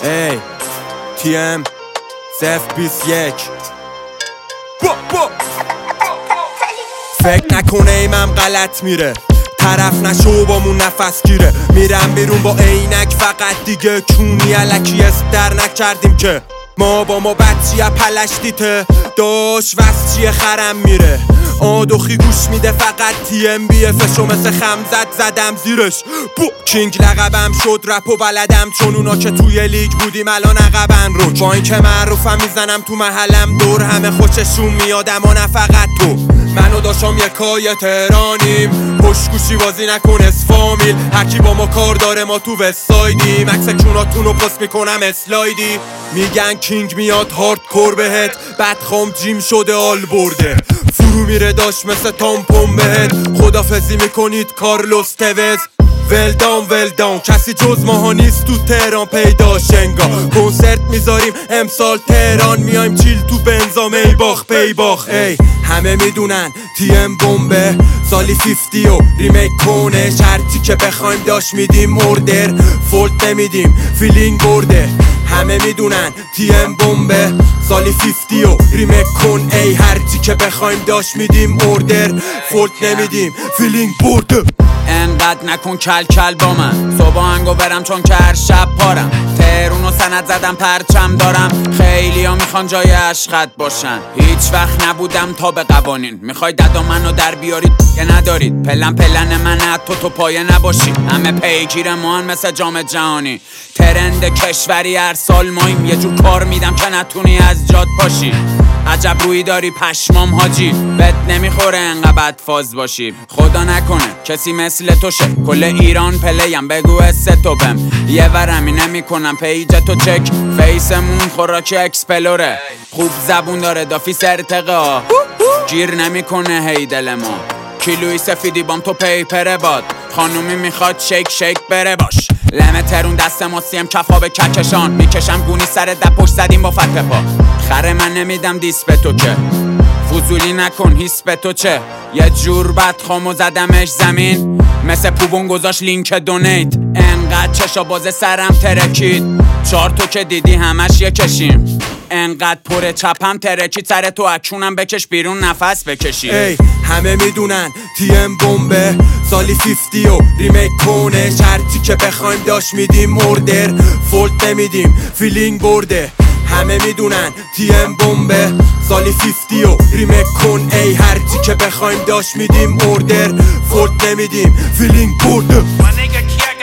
ای TM 021 فکر نکنه ایمم غلط میره، طرف نشو بامون نفس گیره. میرم بیرون با عینک فقط دیگه کونی علکی اسم در نکردیم که ما با ما بچیه پلشتیته داش وست خرم میره. آدوخی گوش میده فقط TM BFشو مثل خمزد زدم زیرش. کینگ لقبم شد رپ و بلدم چون اونا که توی لیگ بودیم الان عقبن رو. با این که معروفم میزنم تو محلم دور همه خوششون میادم و نه فقط تو. منو داشتم یکای تهرانیم پشتگوشی بازی نکن اسفامیل. هرکی با ما کار داره ما تو وستایدیم. عکس کوناتونو پست میکنم اسلایدی. میگن کینگ میاد هاردکور بهت بدخام جیم شده آل برده. فرو میره داشت مثل تامپون بهت خدافزی میکنید کارلوس توز. ولدان کسی جز ماها نیست تو تهران پیدا شنگا. کنسرت میذاریم امسال تهران میایم چیل تو بنزا میباخ پیباخ. ای همه میدونن TM بمبه سالی 50 و ریمیک کنه. شرطی که بخوایم داشت میدیم اوردر فولت نمیدیم فیلینگ برده. همه میدونن TM بمبه سالی 50 و ریمیک کن. ای هرچی که بخوایم داشت میدیم اوردر فولت نمیدیم فیلینگ برده. انقدر نکن کل کل با من صبح هنگو برم چون که هر شب پارم. تهرونو سند زدم پرچم دارم. خیلی ها میخوان جای عشقت باشن. هیچ وقت نبودم تا به قوانین. میخوای ددا منو در بیارید که ندارید. پلن من تو پایه نباشی. همه پیگیر ما هن مثل جام جهانی. ترند کشوری هر سال مایم. یه جور کار میدم که نتونی از جاد پاشی. عجب روی داری پشمام حاجی. بد نمیخوره انقدر بدفاز باشی. خدا نکنه کسی مثل تو شه. کل ایران پلیم بگو استوپم. یه ورمی نمیکنم پیج تو چک. فیسمون خوراکی اکسپلوره. خوب زبون داره دافیس ارتقا. گیر نمیکنه هی دل ما. کیلوی سفیدی بام تو پیپره باد. خانومی میخواد شیک بره باش. لمه ترون دست ما سیم کفا به ککشان. میکشم گونی سر دپ پشت زدیم با فتح پا. خره من نمیدم دیس به تو که فضولی نکن هیس به تو چه. یه جور بدخامو زدمش زمین مثل پوبون گذاشت لینک دونیت. انقدر چشا باز سرم ترکید 4 تو که دیدی همش یه کشیم. انقدر پر چپم ترکید سر تو اکونم بکش بیرون نفس بکشی. ای همه میدونن TM بمبه سالی 50 و ریمیک کنه. شرطی که بخوایم داشت میدیم اوردر فولت نمیدیم فیلینگ برده. همه میدونن TM بمبه سالی 50 و ریمیک کن. ای هرچی که بخوایم داشت میدیم اوردر فولت نمیدیم فیلینگ برده.